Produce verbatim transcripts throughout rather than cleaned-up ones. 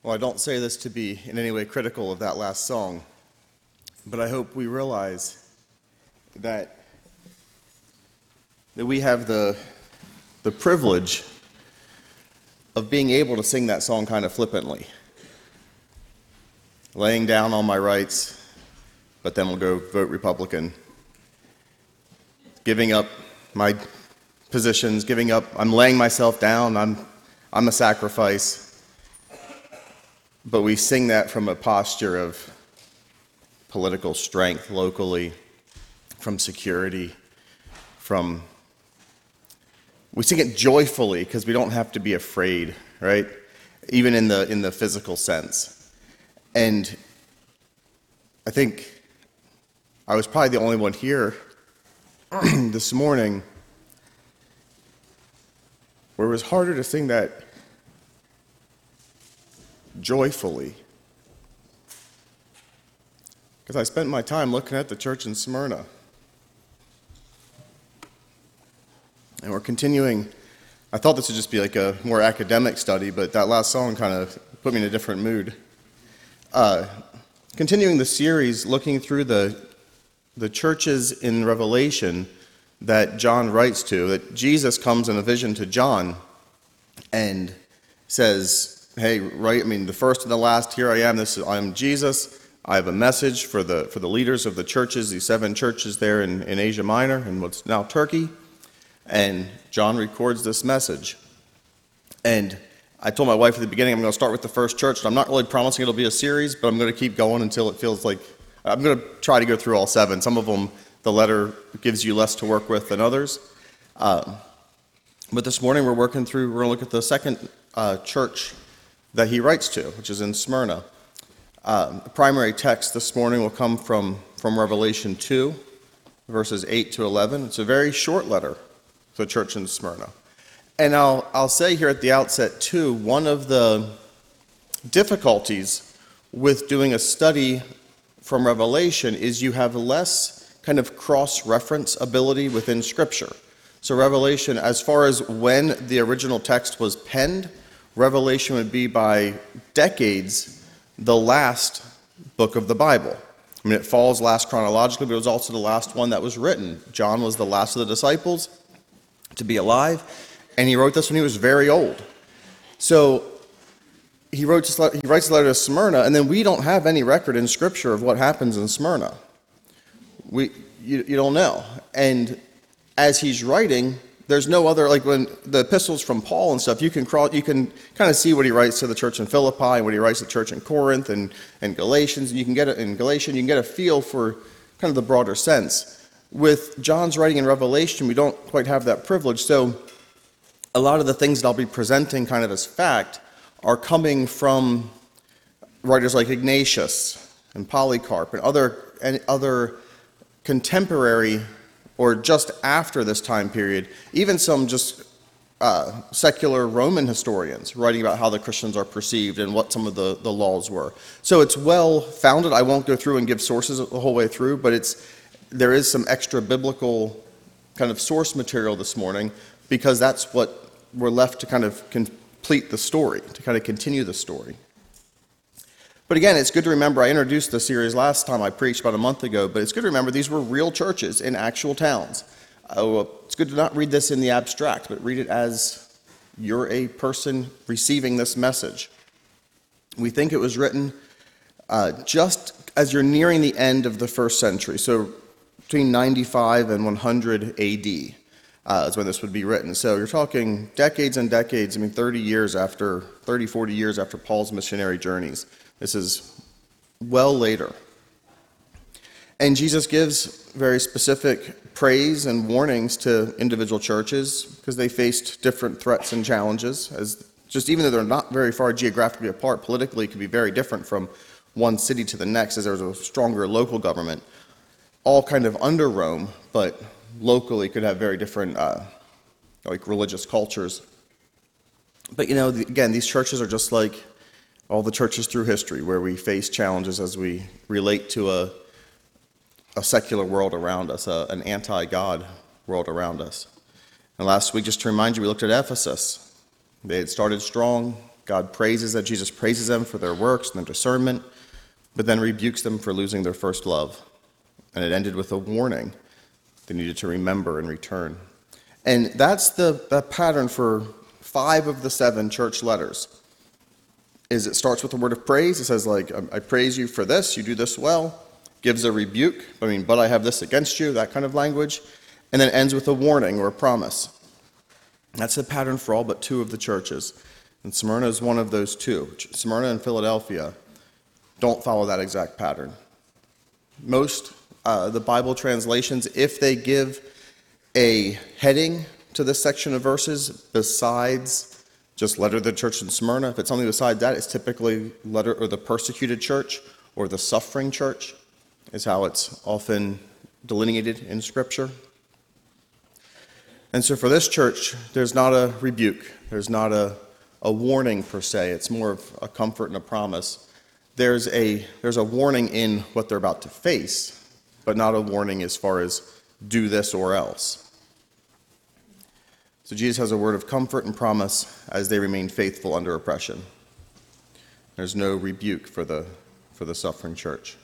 Well, I don't say this to be in any way critical of that last song, but I hope we realize that that we have the the privilege of being able to sing that song kind of flippantly. Laying down all my rights, but then we'll go vote Republican. Giving up my positions, giving up, I'm laying myself down, I'm I'm a sacrifice. But we sing that from a posture of political strength locally, from security, from, we sing it joyfully because we don't have to be afraid, right? Even in the in the physical sense. And I think I was probably the only one here this morning where it was harder to sing that joyfully, because I spent my time looking at the church in Smyrna. And we're continuing, I thought this would just be like a more academic study, but that last song kind of put me in a different mood. Uh, continuing the series, looking through the, the churches in Revelation that John writes to, that Jesus comes in a vision to John and says, hey, right, I mean, the first and the last, here I am, this is, I'm Jesus. I have a message for the for the leaders of the churches, these seven churches there in, in Asia Minor and what's now Turkey. And John records this message. And I told my wife at the beginning, I'm going to start with the first church. And I'm not really promising it'll be a series, but I'm going to keep going until it feels like, I'm going to try to go through all seven. Some of them, the letter gives you less to work with than others. Uh, but this morning we're working through, we're going to look at the second uh, church that he writes to, which is in Smyrna. Uh, the primary text this morning will come from, from Revelation two, verses eight to eleven. It's a very short letter to the church in Smyrna. And I'll, I'll say here at the outset, too, one of the difficulties with doing a study from Revelation is you have less kind of cross-reference ability within Scripture. So Revelation, as far as when the original text was penned, Revelation would be by decades the last book of the Bible. I mean, it falls last chronologically, but it was also the last one that was written. John was the last of the disciples to be alive, and he wrote this when he was very old. So he wrote this, he writes the letter to Smyrna, and then we don't have any record in Scripture of what happens in Smyrna. We, you, you don't know. And as he's writing, there's no other, like when the epistles from Paul and stuff, you can crawl, you can kind of see what he writes to the church in Philippi and what he writes to the church in Corinth and, and Galatians, and you can get it in Galatians, you can get a feel for kind of the broader sense. With John's writing in Revelation, we don't quite have that privilege, so a lot of the things that I'll be presenting kind of as fact are coming from writers like Ignatius and Polycarp and other, and other contemporary or just after this time period, even some just uh, secular Roman historians writing about how the Christians are perceived and what some of the, the laws were. So it's well founded. I won't go through and give sources the whole way through, but it's there is some extra biblical kind of source material this morning because that's what we're left to kind of complete the story, to kind of continue the story. But again, it's good to remember, I introduced the series last time I preached about a month ago, but it's good to remember these were real churches in actual towns. Uh, it's good to not read this in the abstract, but read it as you're a person receiving this message. We think it was written uh, just as you're nearing the end of the first century, so between ninety-five and one hundred A D uh, is when this would be written. So you're talking decades and decades, I mean thirty years after, thirty, forty years after Paul's missionary journeys. This is well later. And Jesus gives very specific praise and warnings to individual churches because they faced different threats and challenges. As just even though they're not very far geographically apart, politically it could be very different from one city to the next as there was a stronger local government, all kind of under Rome, but locally could have very different uh, like religious cultures. But you know, the, again, these churches are just like all the churches through history where we face challenges as we relate to a a secular world around us, a, an anti-God world around us. And last week, just to remind you, we looked at Ephesus. They had started strong, God praises that Jesus praises them for their works and their discernment, but then rebukes them for losing their first love. And it ended with a warning they needed to remember and return. And that's the, the pattern for five of the seven church letters. Is it starts with a word of praise. It says, like, I praise you for this, you do this well. Gives a rebuke, I mean, but I have this against you, that kind of language. And then ends with a warning or a promise. That's the pattern for all but two of the churches. And Smyrna is one of those two. Smyrna and Philadelphia don't follow that exact pattern. Most uh, the Bible translations, if they give a heading to this section of verses besides just letter to the church in Smyrna, if it's something besides that, it's typically letter or the persecuted church or the suffering church is how it's often delineated in Scripture. And so for this church, there's not a rebuke. There's not a, a warning per se. It's more of a comfort and a promise. There's a, there's a warning in what they're about to face, but not a warning as far as do this or else. So Jesus has a word of comfort and promise as they remain faithful under oppression. There's no rebuke for the, for the suffering church.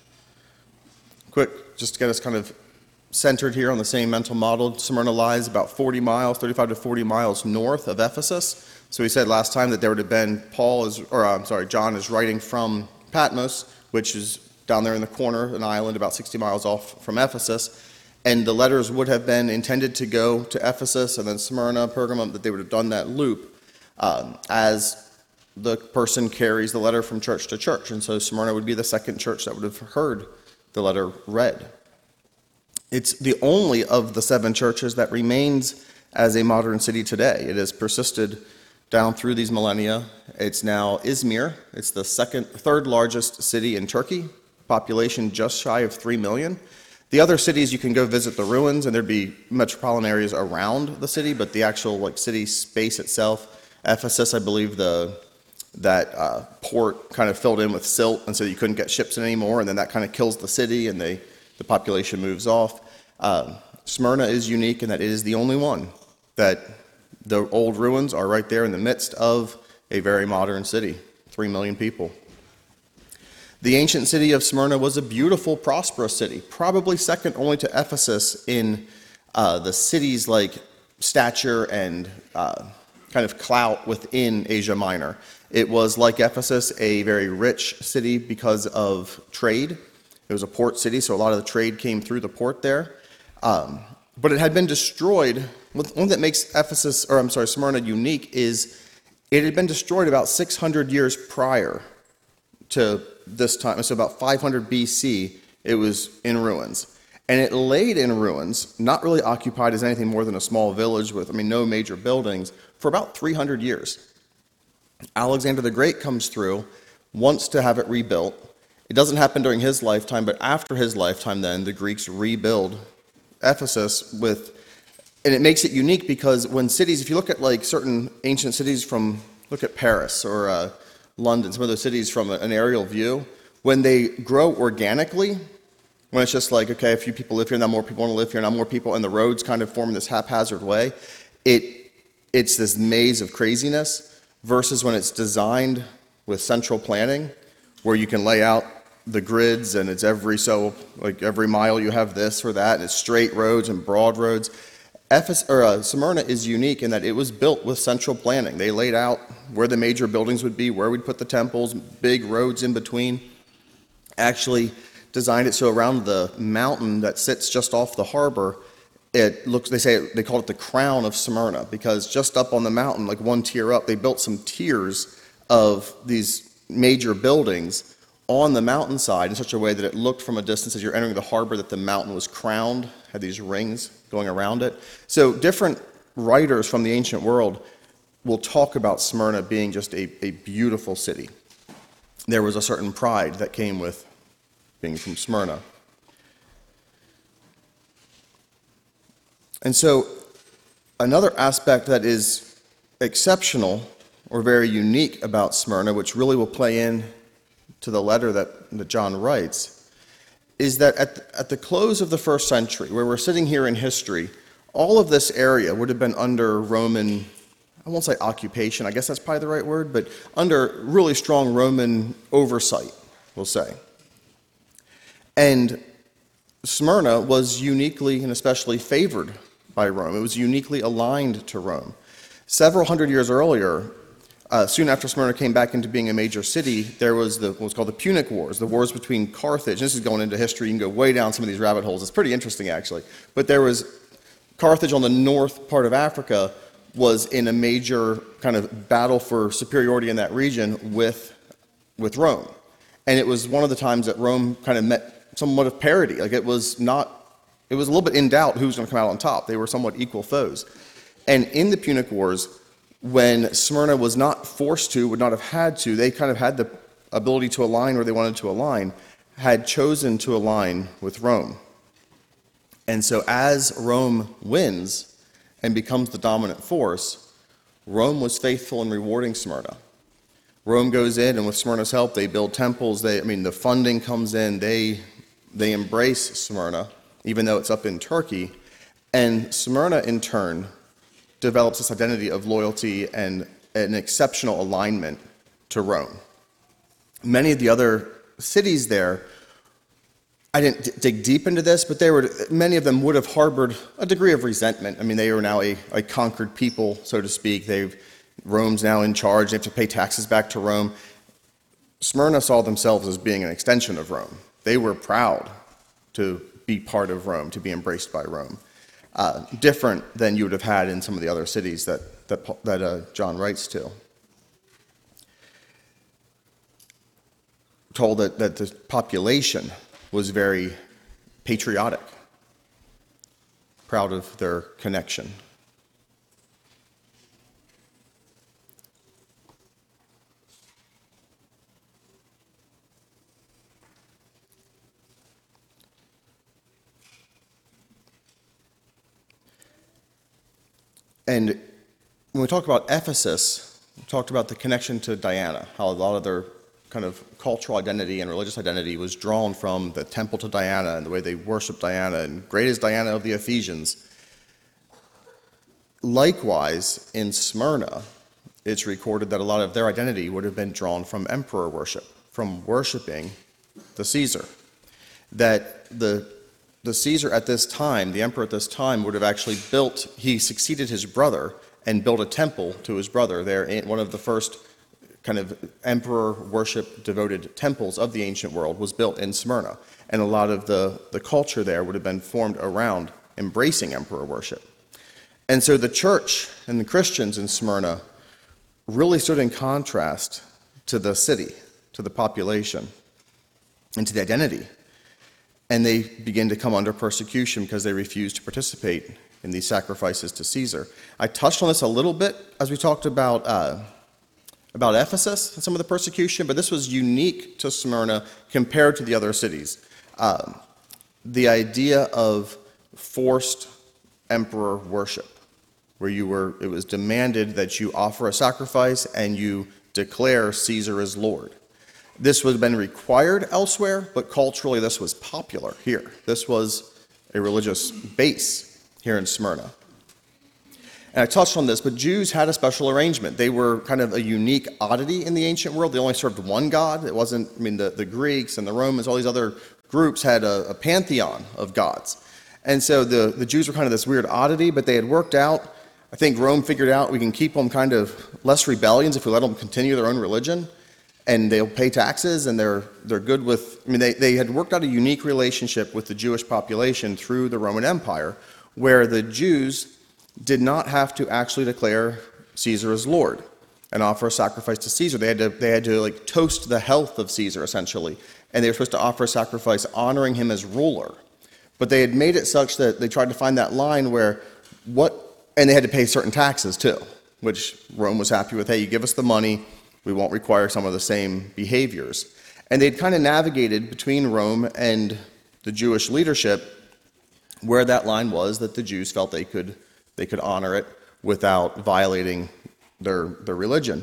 Quick, just to get us kind of centered here on the same mental model, Smyrna lies about forty miles, thirty-five to forty miles north of Ephesus. So we said last time that there would have been Paul is, or I'm sorry, John is writing from Patmos, which is down there in the corner, an island about sixty miles off from Ephesus. And the letters would have been intended to go to Ephesus and then Smyrna, Pergamum, that they would have done that loop um, as the person carries the letter from church to church. And so Smyrna would be the second church that would have heard the letter read. It's the only of the seven churches that remains as a modern city today. It has persisted down through these millennia. It's now Izmir. It's the second, third largest city in Turkey, population just shy of three million. The other cities, you can go visit the ruins, and there'd be metropolitan areas around the city, but the actual like city space itself, Ephesus, I believe the that uh, port kind of filled in with silt, and so you couldn't get ships in anymore, and then that kind of kills the city, and they, the population moves off. Um, Smyrna is unique in that it is the only one that the old ruins are right there in the midst of a very modern city, three million people. The ancient city of Smyrna was a beautiful, prosperous city, probably second only to Ephesus in uh, the city's like stature and uh, kind of clout within Asia Minor. It was, like Ephesus, a very rich city because of trade. It was a port city, so a lot of the trade came through the port there. Um, but it had been destroyed. One thing that makes Ephesus, or I'm sorry, Smyrna unique is it had been destroyed about six hundred years prior to this time. So about five hundred B C, it was in ruins. And it laid in ruins, not really occupied as anything more than a small village with, I mean, no major buildings, for about three hundred years. Alexander the Great comes through, wants to have it rebuilt. It doesn't happen during his lifetime, but after his lifetime then, the Greeks rebuild Ephesus with, and it makes it unique because when cities, if you look at like certain ancient cities from, look at Paris or uh, London, some of those cities from an aerial view, when they grow organically, when it's just like, okay, a few people live here, now more people want to live here, now more people, and the roads kind of form in this haphazard way, it it's this maze of craziness versus when it's designed with central planning, where you can lay out the grids and it's every so, like every mile you have this or that, and it's straight roads and broad roads. Ephes, or, uh, Smyrna is unique in that it was built with central planning. They laid out where the major buildings would be, where we'd put the temples, big roads in between. Actually designed it so around the mountain that sits just off the harbor, it looks, they say, they call it the crown of Smyrna, because just up on the mountain, like one tier up, they built some tiers of these major buildings on the mountainside in such a way that it looked from a distance as you're entering the harbor that the mountain was crowned, had these rings going around it. So different writers from the ancient world will talk about Smyrna being just a, a beautiful city. There was a certain pride that came with being from Smyrna. And so another aspect that is exceptional or very unique about Smyrna, which really will play in to the letter that, that John writes, is that at the, at the close of the first century, where we're sitting here in history, all of this area would have been under Roman I won't say occupation, I guess that's probably the right word, but under really strong Roman oversight, we'll say. And Smyrna was uniquely and especially favored by Rome. It was uniquely aligned to Rome. Several hundred years earlier, uh, soon after Smyrna came back into being a major city, there was the, what was called the Punic Wars, the wars between Carthage. This is going into history. You can go way down some of these rabbit holes. It's pretty interesting, actually. But there was Carthage on the north part of Africa was in a major kind of battle for superiority in that region with, with Rome. And it was one of the times that Rome kind of met somewhat of parity. Like it was not, it was a little bit in doubt who was going to come out on top. They were somewhat equal foes. And in the Punic Wars, when Smyrna was not forced to, would not have had to, they kind of had the ability to align where they wanted to align, had chosen to align with Rome. And so as Rome wins and becomes the dominant force, Rome was faithful in rewarding Smyrna. Rome goes in, and with Smyrna's help, they build temples. They, I mean, the funding comes in. They, they embrace Smyrna, even though it's up in Turkey. And Smyrna, in turn, develops this identity of loyalty and an exceptional alignment to Rome. Many of the other cities there, I didn't d- dig deep into this, but they were, many of them would have harbored a degree of resentment. I mean, they are now a, a conquered people, so to speak. They've, Rome's now in charge. They have to pay taxes back to Rome. Smyrna saw themselves as being an extension of Rome. They were proud to be part of Rome, to be embraced by Rome. Uh, different than you would have had in some of the other cities that, that, that uh, John writes to. Told that, that the population was very patriotic, proud of their connection. And when we talk about Ephesus, we talked about the connection to Diana, how a lot of their kind of cultural identity and religious identity was drawn from the temple to Diana and the way they worshiped Diana, and great is Diana of the Ephesians. Likewise, in Smyrna, it's recorded that a lot of their identity would have been drawn from emperor worship, from worshiping the Caesar. That the The Caesar at this time, the emperor at this time, would have actually built, he succeeded his brother and built a temple to his brother there, in one of the first kind of emperor worship devoted temples of the ancient world was built in Smyrna. And a lot of the, the culture there would have been formed around embracing emperor worship. And so the church and the Christians in Smyrna really stood in contrast to the city, to the population, and to the identity. And they begin to come under persecution because they refuse to participate in these sacrifices to Caesar. I touched on this a little bit as we talked about uh, about Ephesus and some of the persecution, but this was unique to Smyrna compared to the other cities. Uh, the idea of forced emperor worship, where you were, it was demanded that you offer a sacrifice and you declare Caesar as Lord. This would have been required elsewhere, but culturally this was popular here. This was a religious base here in Smyrna. And I touched on this, but Jews had a special arrangement. They were kind of a unique oddity in the ancient world. They only served one god. It wasn't, I mean, the, the Greeks and the Romans, all these other groups had a, a pantheon of gods. And so the, the Jews were kind of this weird oddity, but they had worked out. I think Rome figured out we can keep them kind of less rebellions if we let them continue their own religion. And they'll pay taxes, and they're they're good with, I mean, they, they had worked out a unique relationship with the Jewish population through the Roman Empire, where the Jews did not have to actually declare Caesar as Lord and offer a sacrifice to Caesar. They had to, they had to like toast the health of Caesar, essentially, and they were supposed to offer a sacrifice honoring him as ruler. But they had made it such that they tried to find that line where what, and they had to pay certain taxes too, which Rome was happy with. Hey, you give us the money, we won't require some of the same behaviors. And they'd kind of navigated between Rome and the Jewish leadership where that line was that the Jews felt they could they could honor it without violating their their religion.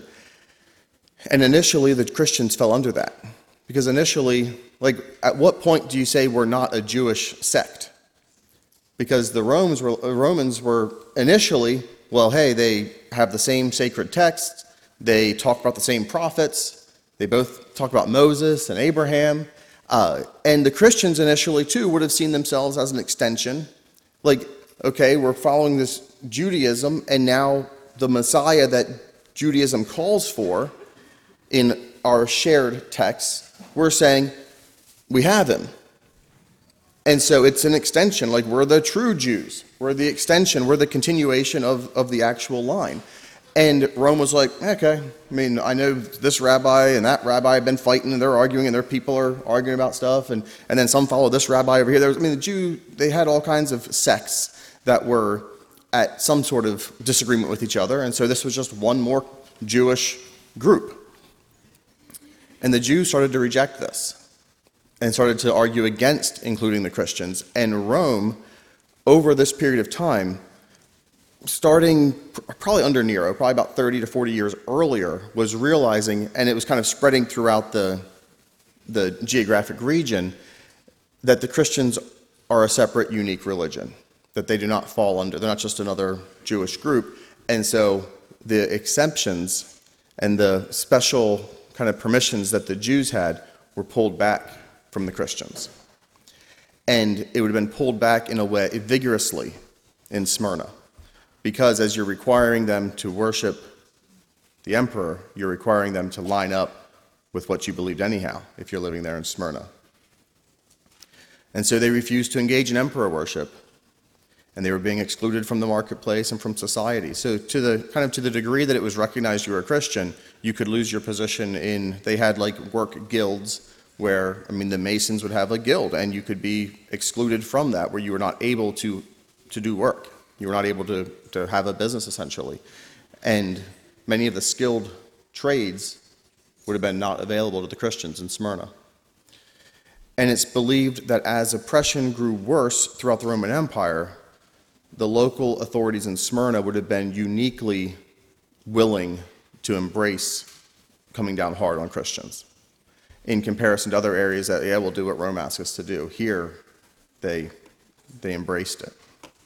And initially the Christians fell under that. Because initially, like, at what point do you say we're not a Jewish sect? Because the Romans were, Romans were initially well, hey, they have the same sacred texts, they talk about the same prophets, they both talk about Moses and Abraham, uh, and the Christians initially, too, would have seen themselves as an extension. Like, okay, we're following this Judaism, and now the Messiah that Judaism calls for in our shared texts, we're saying we have him. And so it's an extension, like we're the true Jews. We're the extension, we're the continuation of, of the actual line. And Rome was like, okay, I mean, I know this rabbi and that rabbi have been fighting and they're arguing and their people are arguing about stuff. And, and then some follow this rabbi over here. There was, I mean, the Jew, they had all kinds of sects that were at some sort of disagreement with each other. And so this was just one more Jewish group. And the Jews started to reject this and started to argue against including the Christians. And Rome, over this period of time, starting probably under Nero, probably about thirty to forty years earlier, was realizing, and it was kind of spreading throughout the, the geographic region, that the Christians are a separate, unique religion, that they do not fall under, they're not just another Jewish group. And so the exceptions and the special kind of permissions that the Jews had were pulled back from the Christians. And it would have been pulled back in a way vigorously in Smyrna. Because as you're requiring them to worship the emperor, you're requiring them to line up with what you believed anyhow, if you're living there in Smyrna. And so they refused to engage in emperor worship, and they were being excluded from the marketplace and from society. So to the kind of to the degree that it was recognized you were a Christian, you could lose your position in, they had like work guilds where, I mean, the Masons would have a guild, and you could be excluded from that, where you were not able to, to do work. You were not able to, to have a business, essentially. And many of the skilled trades would have been not available to the Christians in Smyrna. And it's believed that as oppression grew worse throughout the Roman Empire, the local authorities in Smyrna would have been uniquely willing to embrace coming down hard on Christians in comparison to other areas that, yeah, we'll do what Rome asks us to do. Here, they, they embraced it.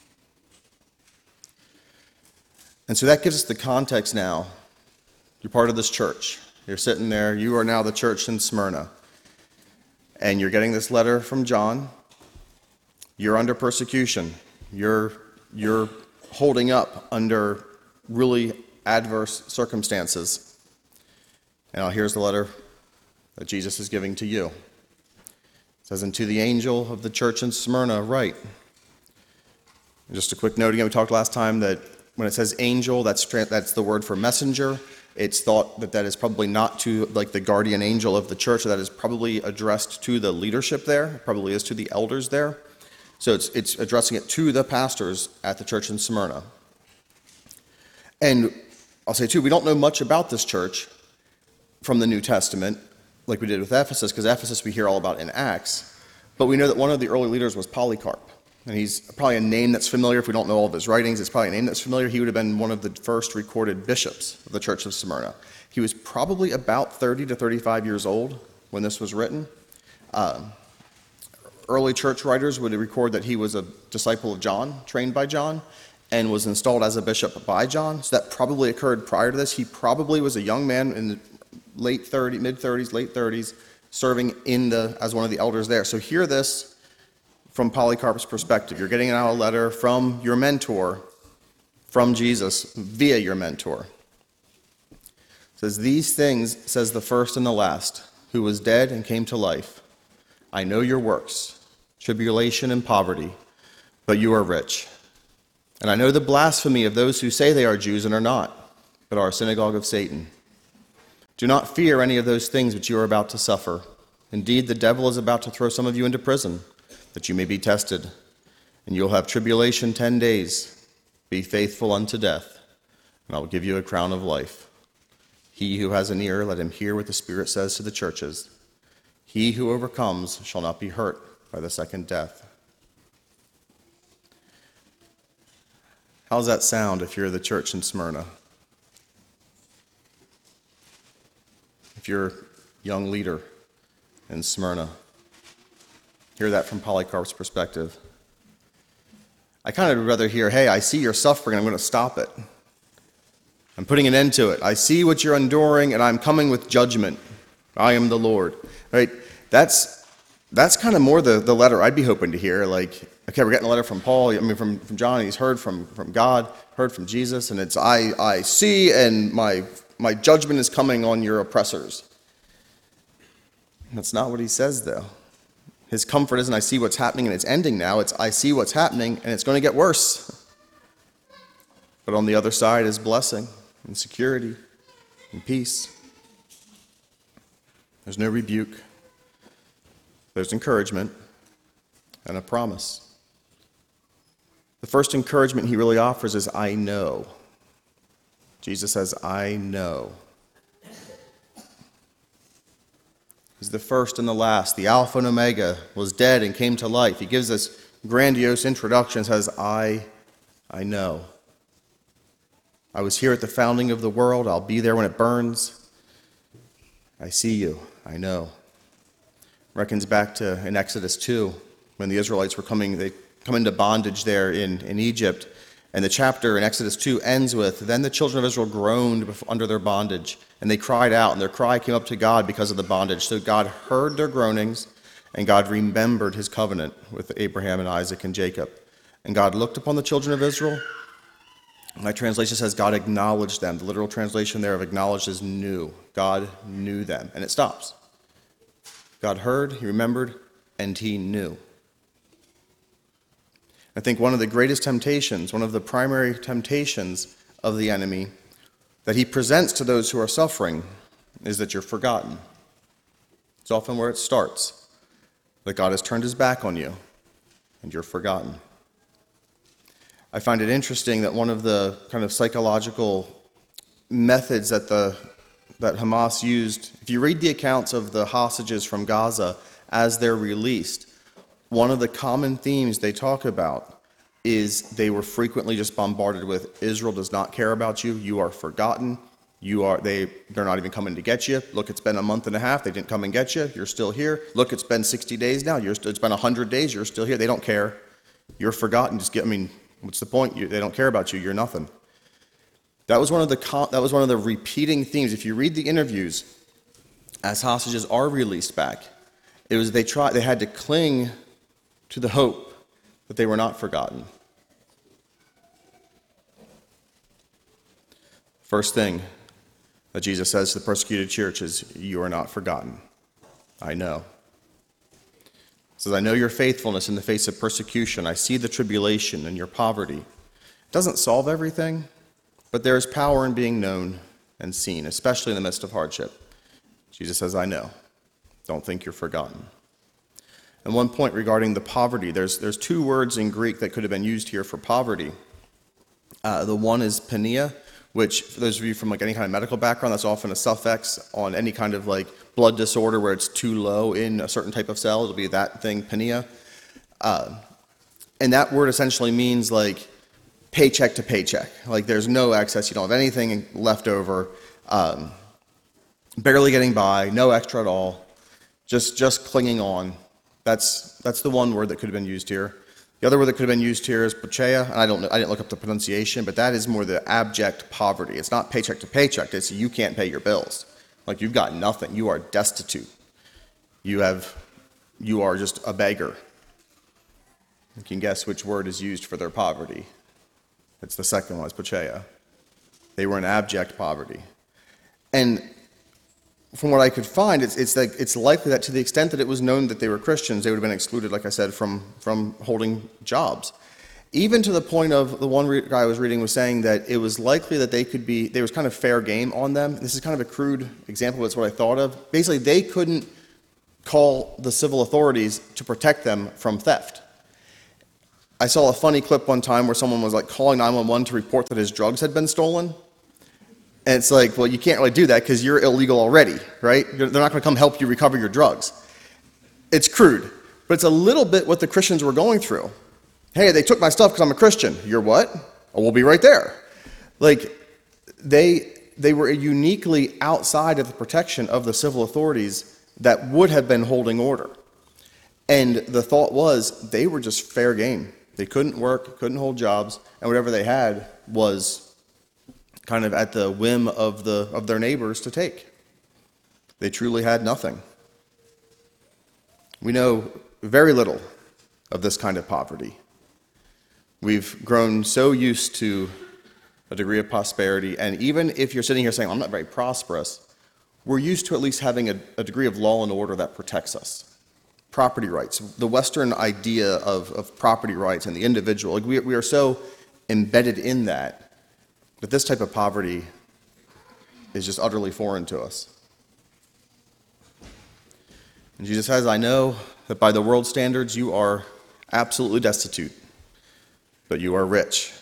And so that gives us the context now. You're part of this church. You're sitting there. You are now the church in Smyrna. And you're getting this letter from John. You're under persecution. You're, you're holding up under really adverse circumstances. And now here's the letter that Jesus is giving to you. It says, "And to the angel of the church in Smyrna write." And just a quick note again, we talked last time that when it says angel, that's that's the word for messenger. It's thought that that is probably not to like the guardian angel of the church. That is probably addressed to the leadership there. It probably is to the elders there. So it's it's addressing it to the pastors at the church in Smyrna. And I'll say too, we don't know much about this church from the New Testament, like we did with Ephesus, because Ephesus we hear all about in Acts. But we know that one of the early leaders was Polycarp. And he's probably a name that's familiar. If we don't know all of his writings, it's probably a name that's familiar. He would have been one of the first recorded bishops of the Church of Smyrna. He was probably about thirty to thirty-five years old when this was written. Uh, early church writers would record that he was a disciple of John, trained by John, and was installed as a bishop by John. So that probably occurred prior to this. He probably was a young man in the late thirties, mid-thirties, late thirties, serving in the as one of the elders there. So hear this from Polycarp's perspective. You're getting now a letter from your mentor, from Jesus, via your mentor. It says, "These things says the first and the last, who was dead and came to life. I know your works, tribulation and poverty, but you are rich. And I know the blasphemy of those who say they are Jews and are not, but are a synagogue of Satan. Do not fear any of those things which you are about to suffer. Indeed, the devil is about to throw some of you into prison, that you may be tested, and you'll have tribulation ten days. Be faithful unto death, and I will give you a crown of life. He who has an ear, let him hear what the Spirit says to the churches. He who overcomes shall not be hurt by the second death." How does that sound if you're the church in Smyrna? If you're a young leader in Smyrna? Hear that from Polycarp's perspective. I kind of would rather hear, hey, I see you're suffering, I'm going to stop it. I'm putting an end to it. I see what you're enduring, and I'm coming with judgment. I am the Lord. Right? That's that's kind of more the, the letter I'd be hoping to hear. Like, okay, we're getting a letter from Paul, I mean from, from John, he's heard from, from God, heard from Jesus, and it's I I see, and my my judgment is coming on your oppressors. That's not what he says, though. His comfort isn't I see what's happening and it's ending now. It's I see what's happening and it's going to get worse. But on the other side is blessing and security and peace. There's no rebuke. There's encouragement and a promise. The first encouragement he really offers is I know. Jesus says, I know. He's the first and the last. The Alpha and Omega was dead and came to life. He gives this grandiose introduction and says, I, I know. I was here at the founding of the world. I'll be there when it burns. I see you. I know. Reckons back to in Exodus two, when the Israelites were coming, they come into bondage there in, in Egypt. And the chapter in Exodus two ends with, then the children of Israel groaned under their bondage, and they cried out, and their cry came up to God because of the bondage. So God heard their groanings, and God remembered his covenant with Abraham and Isaac and Jacob. And God looked upon the children of Israel. My translation says God acknowledged them. The literal translation there of acknowledged is knew. God knew them. And it stops. God heard, he remembered, and he knew. I think one of the greatest temptations, one of the primary temptations of the enemy that he presents to those who are suffering is that you're forgotten. It's often where it starts, that God has turned his back on you and you're forgotten. I find it interesting that one of the kind of psychological methods that the that Hamas used, if you read the accounts of the hostages from Gaza as they're released, one of the common themes they talk about is they were frequently just bombarded with Israel does not care about you, you are forgotten, you are they they're not even coming to get you. Look, it's been a month and a half, they didn't come and get you, you're still here. Look, it's been sixty days now, you're it's been one hundred days, you're still here. They don't care. You're forgotten. Just get I mean, what's the point? You, they don't care about you. You're nothing. That was one of the that was one of the repeating themes. If you read the interviews as hostages are released back, it was they tried they had to cling to the hope that they were not forgotten. First thing that Jesus says to the persecuted church is, you are not forgotten. I know. He says, I know your faithfulness in the face of persecution. I see the tribulation and your poverty. It doesn't solve everything, but there is power in being known and seen, especially in the midst of hardship. Jesus says, I know. Don't think you're forgotten. And one point regarding the poverty, there's there's two words in Greek that could have been used here for poverty. Uh, the one is pania, which for those of you from like any kind of medical background, that's often a suffix on any kind of like blood disorder where it's too low in a certain type of cell. It'll be that thing, pania. Uh, and that word essentially means like paycheck to paycheck. Like there's no excess, you don't have anything left over, um, barely getting by, no extra at all, just just clinging on. That's that's the one word that could have been used here. The other word that could have been used here is pocheia, and I don't know, I didn't look up the pronunciation, but that is more the abject poverty. It's not paycheck to paycheck. It's you can't pay your bills. Like you've got nothing. You are destitute. You have, you are just a beggar. You can guess which word is used for their poverty. It's the second one, it's pocheia. They were in abject poverty. And from what I could find, it's it's like it's likely that to the extent that it was known that they were Christians, they would have been excluded, like I said, from from holding jobs. Even to the point of the one re- guy I was reading was saying that it was likely that they could be, there was kind of fair game on them. This is kind of a crude example, but it's what I thought of. Basically, they couldn't call the civil authorities to protect them from theft. I saw a funny clip one time where someone was like calling nine one one to report that his drugs had been stolen. And it's like, well, you can't really do that because you're illegal already, right? They're not going to come help you recover your drugs. It's crude, but it's a little bit what the Christians were going through. Hey, they took my stuff because I'm a Christian. You're what? Oh, we'll be right there. Like, they they were uniquely outside of the protection of the civil authorities that would have been holding order. And the thought was they were just fair game. They couldn't work, couldn't hold jobs, and whatever they had was kind of at the whim of the of their neighbors to take. They truly had nothing. We know very little of this kind of poverty. We've grown so used to a degree of prosperity, and even if you're sitting here saying, I'm not very prosperous, we're used to at least having a, a degree of law and order that protects us. Property rights, the Western idea of, of property rights and the individual, like we, we are so embedded in that, that this type of poverty is just utterly foreign to us. And Jesus says, I know that by the world standards you are absolutely destitute, but you are rich.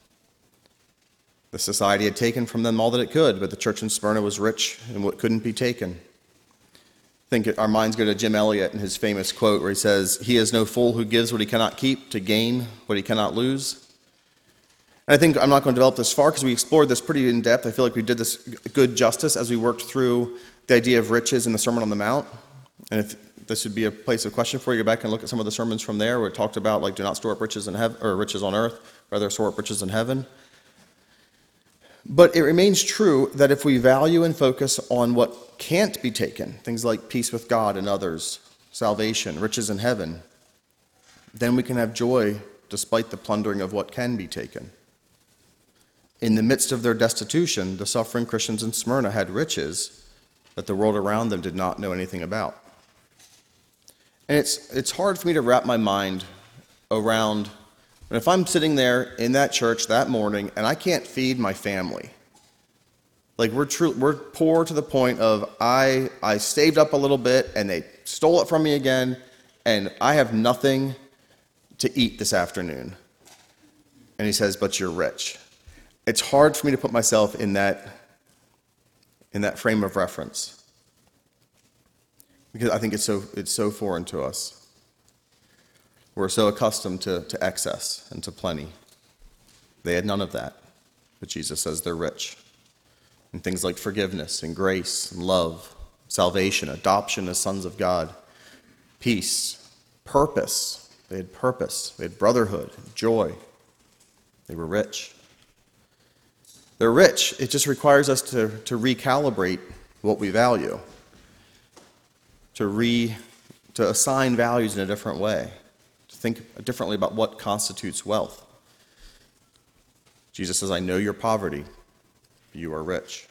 The society had taken from them all that it could, but the church in Smyrna was rich in what couldn't be taken. I think our minds go to Jim Elliot and his famous quote where he says, he is no fool who gives what he cannot keep to gain what he cannot lose. And I think I'm not going to develop this far because we explored this pretty in depth. I feel like we did this good justice as we worked through the idea of riches in the Sermon on the Mount. And if this would be a place of question for you, go back and look at some of the sermons from there where it talked about, like, do not store up riches in heaven or riches on earth, rather store up riches in heaven. But it remains true that if we value and focus on what can't be taken, things like peace with God and others, salvation, riches in heaven, then we can have joy despite the plundering of what can be taken. In the midst of their destitution, the suffering Christians in Smyrna had riches that the world around them did not know anything about. And it's it's hard for me to wrap my mind around, and if I'm sitting there in that church that morning and I can't feed my family, like we're true, we're poor to the point of I I saved up a little bit and they stole it from me again, and I have nothing to eat this afternoon. And he says, "But you're rich." It's hard for me to put myself in that in that frame of reference because I think it's so it's so foreign to us. We're so accustomed to, to excess and to plenty. They had none of that, but Jesus says they're rich. And things like forgiveness and grace and love, salvation, adoption as sons of God, peace, purpose. They had purpose. They had brotherhood, joy. They were rich. They're rich. It just requires us to, to recalibrate what we value, to re to assign values in a different way. Think differently about what constitutes wealth. Jesus says, I know your poverty, but you are rich.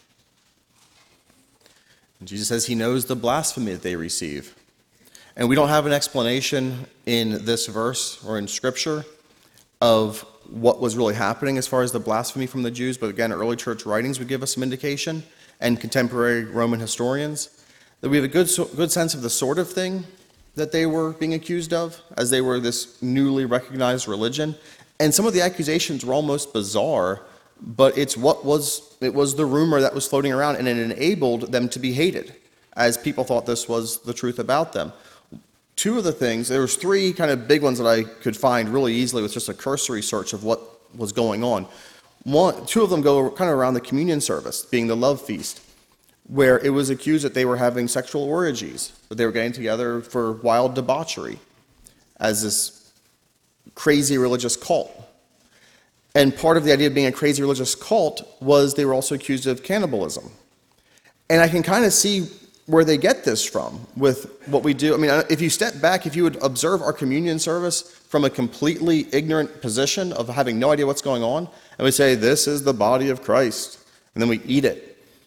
And Jesus says he knows the blasphemy that they receive. And we don't have an explanation in this verse or in Scripture of what was really happening as far as the blasphemy from the Jews, but again, early church writings would give us some indication, and contemporary Roman historians, that we have a good, good sense of the sort of thing that they were being accused of, as they were this newly recognized religion. And some of the accusations were almost bizarre, but it's what was it was the rumor that was floating around, and it enabled them to be hated, as people thought this was the truth about them. Two of the things, there was three kind of big ones that I could find really easily with just a cursory search of what was going on. One, two of them go kind of around the communion service, being the love feast, where it was accused that they were having sexual orgies, that they were getting together for wild debauchery as this crazy religious cult. And part of the idea of being a crazy religious cult was they were also accused of cannibalism. And I can kind of see where they get this from with what we do. I mean, if you step back, if you would observe our communion service from a completely ignorant position of having no idea what's going on, and we say, this is the body of Christ, and then we eat it.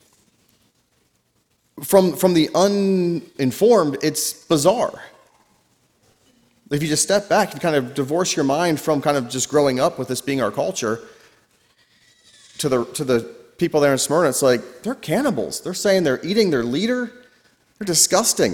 From, from the uninformed, it's bizarre. If you just step back and kind of divorce your mind from kind of just growing up with this being our culture, to the to the people there in Smyrna, it's like, they're cannibals. They're saying they're eating their leader. They're disgusting.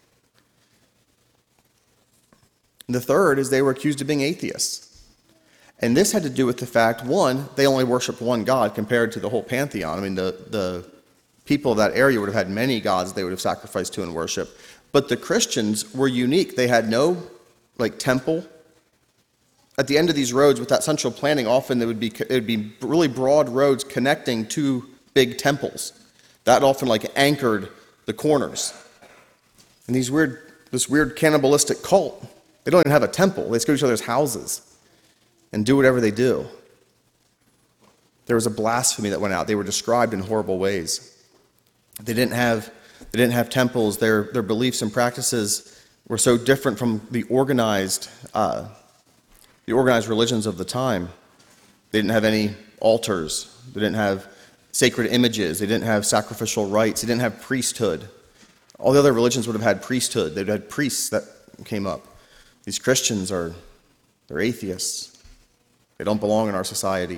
And the third is they were accused of being atheists. And this had to do with the fact, one, they only worshiped one God compared to the whole pantheon. I mean, the, the people of that area would have had many gods they would have sacrificed to and worship. But the Christians were unique. They had no, like, temple. At the end of these roads, with that central planting, often there would be it would be really broad roads connecting two big temples. That often, like, anchored the corners. And these weird, this weird cannibalistic cult, they don't even have a temple. They just go to each other's houses and do whatever they do. There was a blasphemy that went out. They were described in horrible ways. They didn't have, they didn't have temples. Their, their beliefs and practices were so different from the organized, uh, the organized religions of the time. They didn't have any altars. They didn't have sacred images. They didn't have sacrificial rites. They didn't have priesthood. All the other religions would have had priesthood. They'd had priests that came up. These Christians are, they're atheists. They don't belong in our society.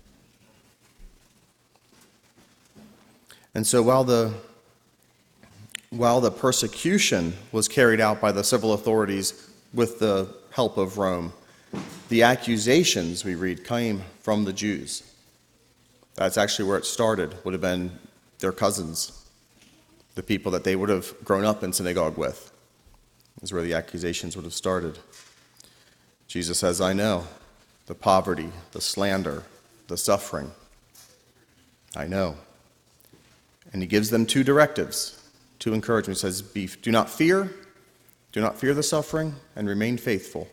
And so while the while the persecution was carried out by the civil authorities with the help of Rome, the accusations, we read, came from the Jews. That's actually where it started, would have been their cousins, the people that they would have grown up in synagogue with. Is where the accusations would have started. Jesus says, I know the poverty, the slander, the suffering. I know. And he gives them two directives, two encouragements. He says, Be, do not fear, do not fear the suffering, and remain faithful.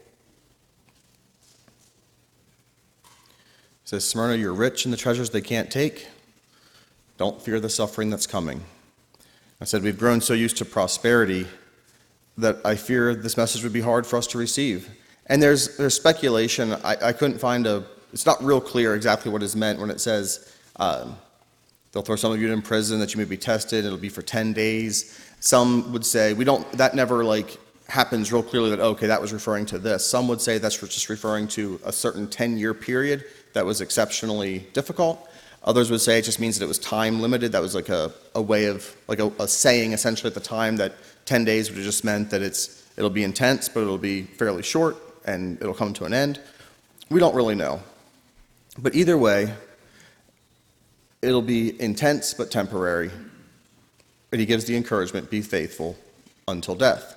He says, Smyrna, you're rich in the treasures they can't take. Don't fear the suffering that's coming. I said, we've grown so used to prosperity that I fear this message would be hard for us to receive. And there's there's speculation. I, I couldn't find a, it's not real clear exactly what is meant when it says, um, they'll throw some of you in prison that you may be tested. It'll be for ten days. Some would say, we don't, that never like happens real clearly that, okay, that was referring to this. Some would say that's just referring to a certain ten-year period that was exceptionally difficult. Others would say it just means that it was time limited. That was like a, a way of, like a, a saying essentially at the time that ten days would have just meant that it's it'll be intense, but it'll be fairly short and it'll come to an end. We don't really know. But either way, it'll be intense but temporary. And he gives the encouragement, be faithful until death.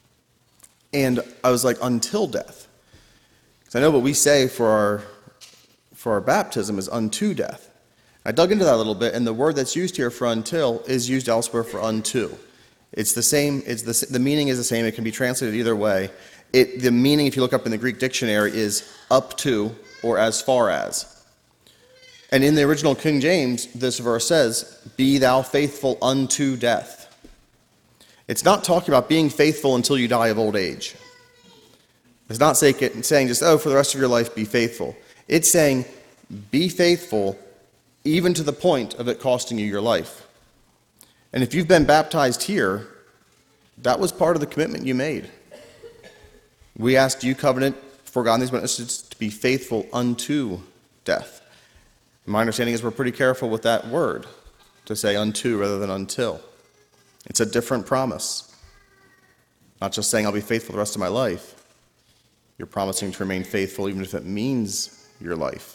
And I was like, until death. Because I know what we say for our for our baptism is unto death. I dug into that a little bit, and the word that's used here for until is used elsewhere for unto. It's the same, it's the, the meaning is the same. It can be translated either way. It, the meaning, if you look up in the Greek dictionary, is up to or as far as. And in the original King James, this verse says, be thou faithful unto death. It's not talking about being faithful until you die of old age. It's not saying just, oh, for the rest of your life, be faithful. It's saying, be faithful even to the point of it costing you your life. And if you've been baptized here, that was part of the commitment you made. We asked you, covenant, before God and these witnesses, to be faithful unto death. My understanding is we're pretty careful with that word, to say unto rather than until. It's a different promise. Not just saying I'll be faithful the rest of my life. You're promising to remain faithful even if it means your life.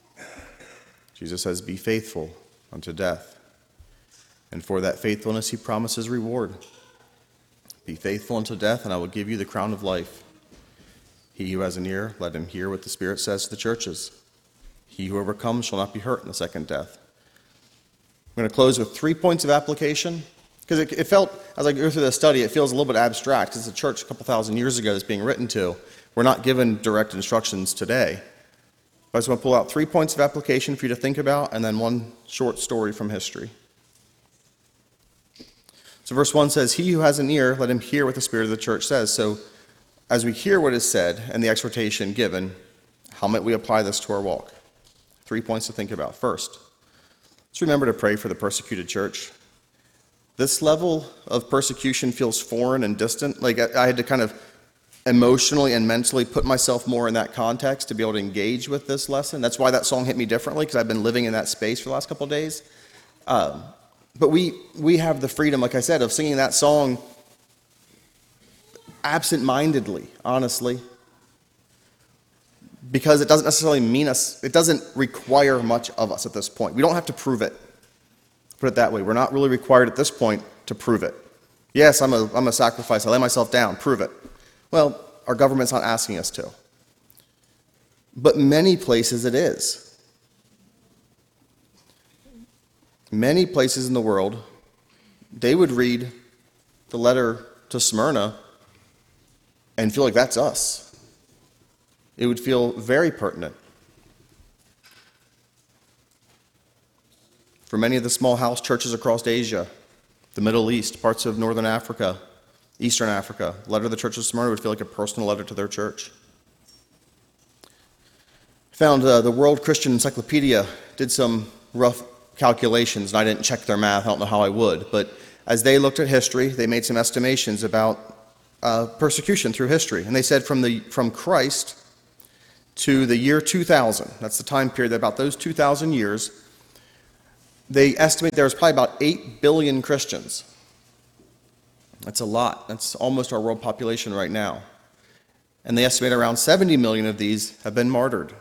Jesus says, be faithful unto death. And for that faithfulness, he promises reward. Be faithful unto death, and I will give you the crown of life. He who has an ear, let him hear what the Spirit says to the churches. He who overcomes shall not be hurt in the second death. I'm going to close with three points of application, because it, it felt, as I go through this study, it feels a little bit abstract. It's a church a couple thousand years ago that's being written to. We're not given direct instructions today. I just want to pull out three points of application for you to think about, and then one short story from history. So verse one says, he who has an ear, let him hear what the Spirit of the church says. So as we hear what is said and the exhortation given, how might we apply this to our walk? Three points to think about. First, let's remember to pray for the persecuted church. This level of persecution feels foreign and distant. Like I, I had to kind of emotionally and mentally put myself more in that context to be able to engage with this lesson. That's why that song hit me differently, because I've been living in that space for the last couple of days. Um, but we we have the freedom, like I said, of singing that song absent-mindedly, honestly, because it doesn't necessarily mean us, it doesn't require much of us at this point. We don't have to prove it. Put it that way. We're not really required at this point to prove it. Yes, I'm a, I'm a sacrifice. I lay myself down. Prove it. Well, our government's not asking us to. But many places it is. Many places in the world, they would read the letter to Smyrna and feel like that's us. It would feel very pertinent. for many of the small house churches across Asia, the Middle East, parts of Northern Africa, Eastern Africa, a letter to the Church of Smyrna would feel like a personal letter to their church. Found uh, the World Christian Encyclopedia did some rough calculations, and I didn't check their math, I don't know how I would, but as they looked at history, they made some estimations about uh, persecution through history, and they said from the from Christ to the year two thousand, that's the time period, about those two thousand years, they estimate there was probably about eight billion Christians. That's a lot. That's almost our world population right now. And they estimate around seventy million of these have been martyred.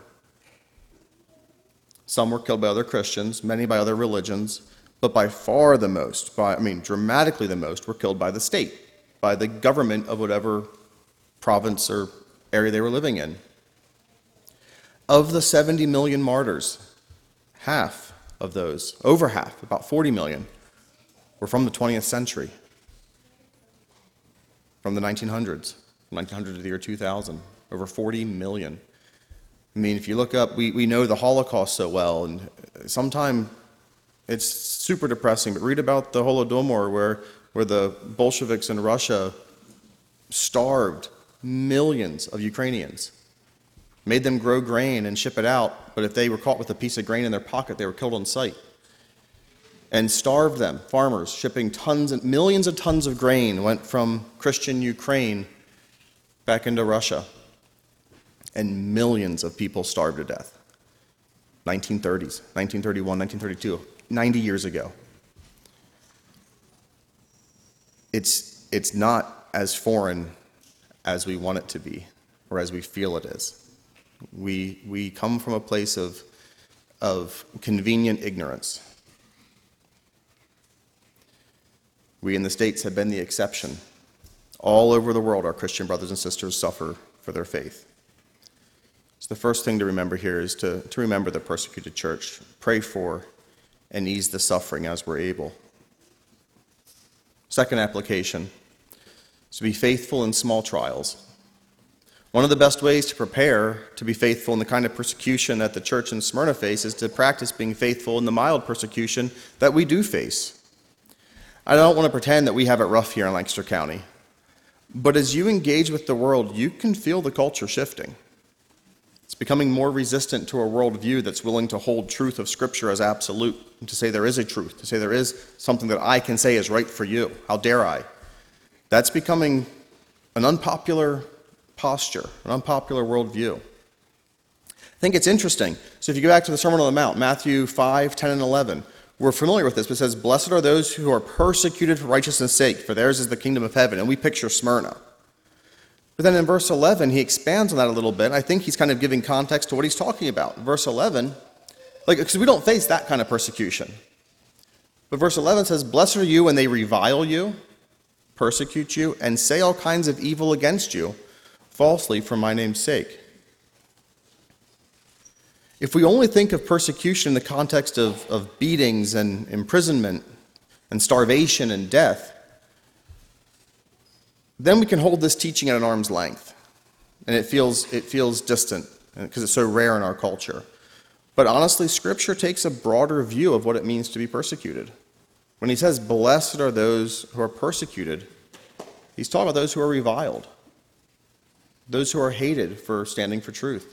Some were killed by other Christians, many by other religions, but by far the most, by, I mean dramatically the most, were killed by the state, by the government of whatever province or area they were living in. Of the seventy million martyrs, half of those, over half, about forty million, were from the twentieth century, from the nineteen hundreds, from nineteen hundred to the year two thousand, over forty million. I mean, if you look up, we, we know the Holocaust so well, and sometimes it's super depressing, but read about the Holodomor, where, where the Bolsheviks in Russia starved millions of Ukrainians, made them grow grain and ship it out, but if they were caught with a piece of grain in their pocket, they were killed on sight. And starved them, farmers, shipping tons and millions of tons of grain went from Christian Ukraine back into Russia. And millions of people starved to death. nineteen thirties, nineteen thirty-one, nineteen thirty-two, ninety years ago. It's, it's not as foreign as we want it to be, or as we feel it is. We, we come from a place of, of convenient ignorance. We in the States have been the exception. All over the world, our Christian brothers and sisters suffer for their faith. So the first thing to remember here is to, to remember the persecuted church, pray for and ease the suffering as we're able. Second application is to be faithful in small trials. One of the best ways to prepare to be faithful in the kind of persecution that the church in Smyrna faces is to practice being faithful in the mild persecution that we do face. I don't want to pretend that we have it rough here in Lancaster County, but as you engage with the world, you can feel the culture shifting. It's becoming more resistant to a worldview that's willing to hold truth of Scripture as absolute, and to say there is a truth, to say there is something that I can say is right for you. How dare I? That's becoming an unpopular posture, an unpopular worldview. I think it's interesting. So if you go back to the Sermon on the Mount, Matthew five, ten, and eleven, we're familiar with this, but it says, "Blessed are those who are persecuted for righteousness' sake, for theirs is the kingdom of heaven." And we picture Smyrna. But then in verse eleven, he expands on that a little bit. I think he's kind of giving context to what he's talking about. Verse eleven, like, because we don't face that kind of persecution. But verse eleven says, "Blessed are you when they revile you, persecute you, and say all kinds of evil against you, falsely for my name's sake." If we only think of persecution in the context of, of beatings and imprisonment and starvation and death, then we can hold this teaching at an arm's length. And it feels, it feels distant because it's so rare in our culture. But honestly, Scripture takes a broader view of what it means to be persecuted. When he says, "Blessed are those who are persecuted," he's talking about those who are reviled, those who are hated for standing for truth.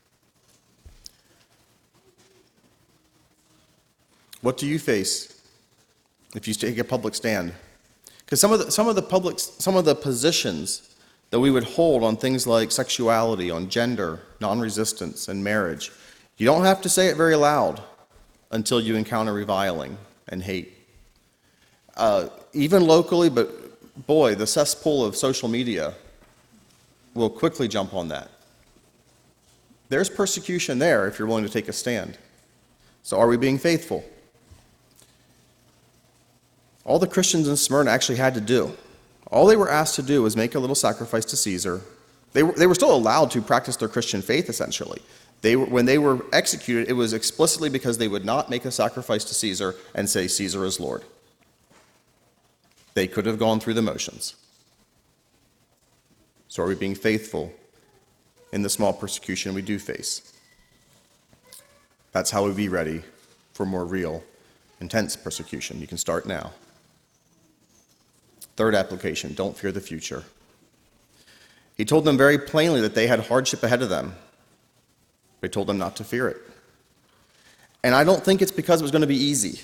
What do you face if you take a public stand? Because some of the some of the public some of the positions that we would hold on things like sexuality, on gender, non-resistance, and marriage, you don't have to say it very loud until you encounter reviling and hate. Uh, even locally, but boy, the cesspool of social media will quickly jump on that. There's persecution there if you're willing to take a stand. So are we being faithful? All the Christians in Smyrna actually had to do, all they were asked to do was make a little sacrifice to Caesar. They were, they were still allowed to practice their Christian faith, essentially. They were, when they were executed, it was explicitly because they would not make a sacrifice to Caesar and say, "Caesar is Lord." They could have gone through the motions. So are we being faithful in the small persecution we do face? That's how we be ready for more real intense persecution. You can start now. Third application, don't fear the future. He told them very plainly that they had hardship ahead of them. He told them not to fear it. And I don't think it's because it was going to be easy.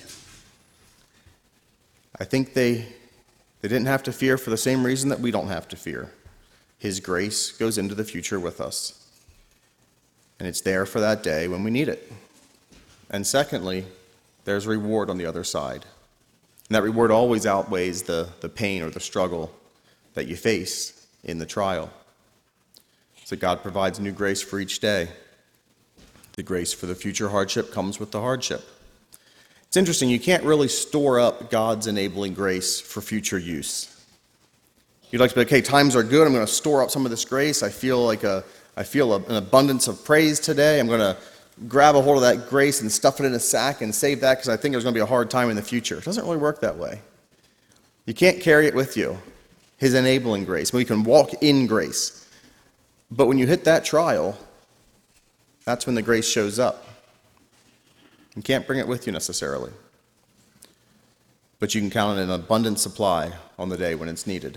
I think they, they didn't have to fear for the same reason that we don't have to fear. His grace goes into the future with us. And it's there for that day when we need it. And secondly, there's reward on the other side. And that reward always outweighs the, the pain or the struggle that you face in the trial. So God provides new grace for each day. The grace for the future hardship comes with the hardship. It's interesting, you can't really store up God's enabling grace for future use. You'd like to be like, okay, times are good, I'm going to store up some of this grace. I feel like a, I feel a, an abundance of praise today. I'm going to grab a hold of that grace and stuff it in a sack and save that because I think there's going to be a hard time in the future. It doesn't really work that way. You can't carry it with you, his enabling grace. We can walk in grace. But when you hit that trial, that's when the grace shows up. You can't bring it with you necessarily. But you can count on an abundant supply on the day when it's needed.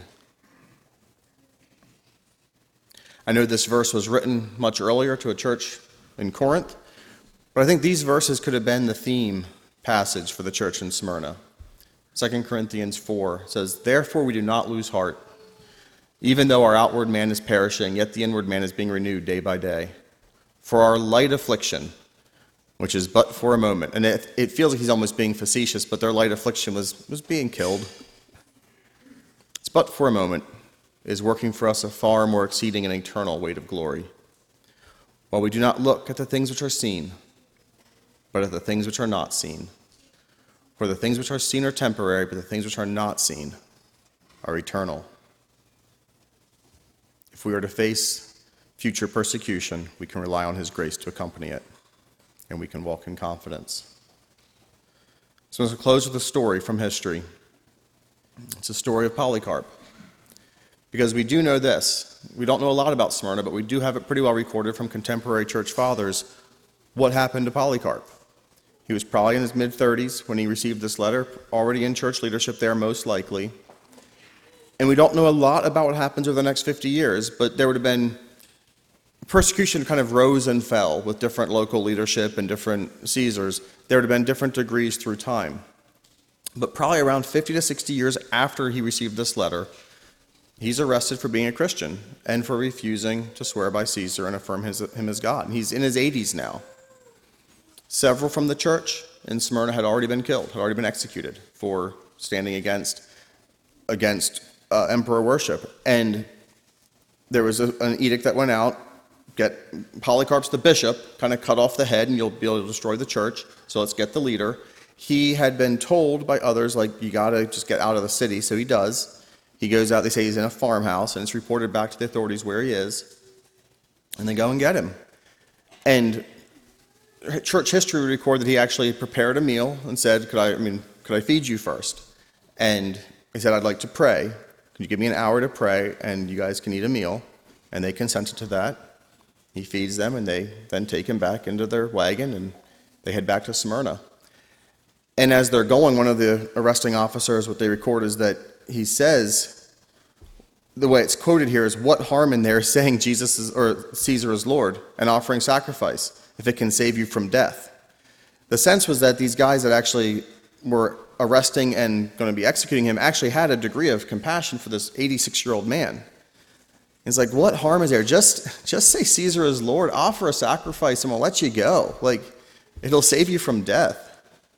I know this verse was written much earlier to a church in Corinth, but I think these verses could have been the theme passage for the church in Smyrna. Second Corinthians four says, "Therefore we do not lose heart. Even though our outward man is perishing, yet the inward man is being renewed day by day. For our light affliction, which is but for a moment," and it, it feels like he's almost being facetious, but their light affliction was, was being killed. "It's but for a moment, is working for us a far more exceeding and eternal weight of glory. While we do not look at the things which are seen, but at the things which are not seen. For the things which are seen are temporary, but the things which are not seen are eternal." If we are to face future persecution, we can rely on his grace to accompany it, and we can walk in confidence. So let's close with a story from history. It's a story of Polycarp. Because we do know this. We don't know a lot about Smyrna, but we do have it pretty well recorded from contemporary church fathers what happened to Polycarp. He was probably in his mid-thirties when he received this letter, already in church leadership there most likely. And we don't know a lot about what happens over the next fifty years, but there would have been persecution kind of rose and fell with different local leadership and different Caesars. There would have been different degrees through time. But probably around fifty to sixty years after he received this letter, he's arrested for being a Christian and for refusing to swear by Caesar and affirm his, him as God. And he's in his eighties now. Several from the church in Smyrna had already been killed, had already been executed for standing against, against uh, emperor worship. And there was a, an edict that went out, get Polycarp's the bishop, kind of cut off the head and you'll be able to destroy the church, so let's get the leader. He had been told by others, like, you got to just get out of the city, so he does. He goes out, they say he's in a farmhouse, and it's reported back to the authorities where he is, and they go and get him. And church history would record that he actually prepared a meal and said, could I, I mean, could I feed you first? And he said, I'd like to pray. Could you give me an hour to pray, and you guys can eat a meal? And they consented to that. He feeds them, and they then take him back into their wagon, and they head back to Smyrna. And as they're going, one of the arresting officers, what they record is that he says, the way it's quoted here is, what harm in there saying Jesus is, or Caesar is Lord and offering sacrifice if it can save you from death? The sense was that these guys that actually were arresting and going to be executing him actually had a degree of compassion for this eighty-six-year-old man. It's like, what harm is there? Just, just say Caesar is Lord, offer a sacrifice, and we'll let you go. Like, it'll save you from death.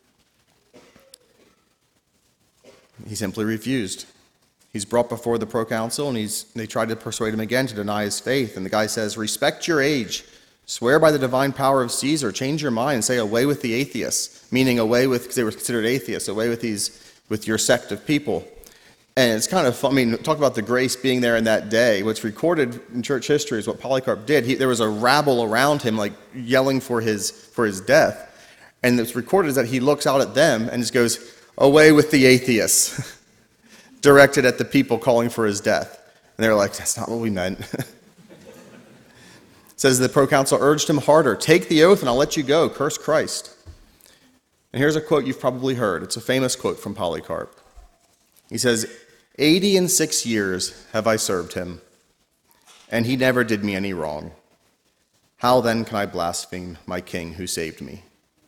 He simply refused. He's brought before the proconsul, and he's, they tried to persuade him again to deny his faith. And the guy says, respect your age. Swear by the divine power of Caesar. Change your mind and say, away with the atheists. Meaning away with, because they were considered atheists, away with these, with your sect of people. And it's kind of fun. I mean, talk about the grace being there in that day. What's recorded in church history is what Polycarp did. He, there was a rabble around him, like yelling for his, for his death. And it's recorded is that he looks out at them and just goes, away with the atheists, directed at the people calling for his death. And they're like, that's not what we meant. It says the proconsul urged him harder, take the oath and I'll let you go, curse Christ. And here's a quote you've probably heard. It's a famous quote from Polycarp. He says, eighty and six years have I served him, and he never did me any wrong. How then can I blaspheme my king who saved me?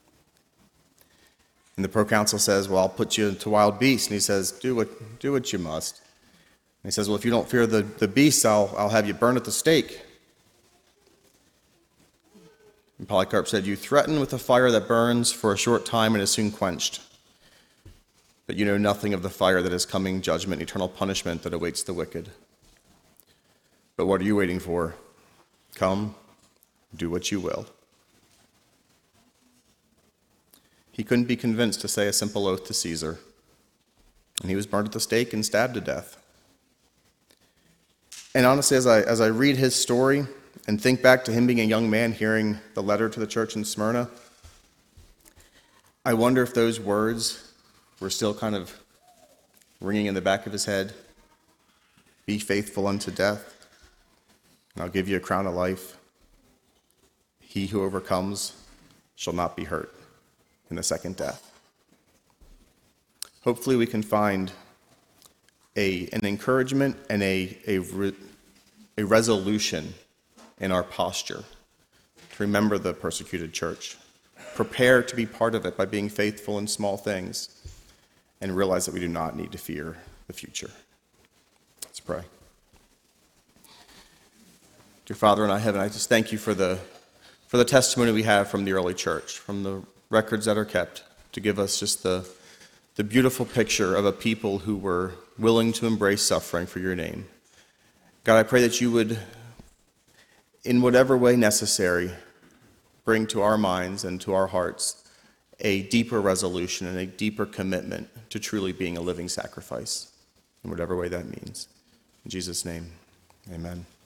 And the proconsul says, well, I'll put you into wild beasts. And he says, do what, do what you must. And he says, well, if you don't fear the, the beasts, I'll, I'll have you burned at the stake. And Polycarp said, you threaten with a fire that burns for a short time and is soon quenched. But you know nothing of the fire that is coming judgment, eternal punishment that awaits the wicked. But what are you waiting for? Come, do what you will. He couldn't be convinced to say a simple oath to Caesar, and he was burned at the stake and stabbed to death. And honestly, as I, as I read his story and think back to him being a young man hearing the letter to the church in Smyrna, I wonder if those words were still kind of ringing in the back of his head. Be faithful unto death, and I'll give you a crown of life. He who overcomes shall not be hurt in the second death. Hopefully we can find a, an encouragement and a, a, re, a resolution in our posture to remember the persecuted church. Prepare to be part of it by being faithful in small things and realize that we do not need to fear the future. Let's pray. Dear Father in our heaven, I just thank you for the for the testimony we have from the early church, from the records that are kept, to give us just the, the beautiful picture of a people who were willing to embrace suffering for your name. God, I pray that you would, in whatever way necessary, bring to our minds and to our hearts a deeper resolution and a deeper commitment to truly being a living sacrifice, in whatever way that means. In Jesus' name, amen.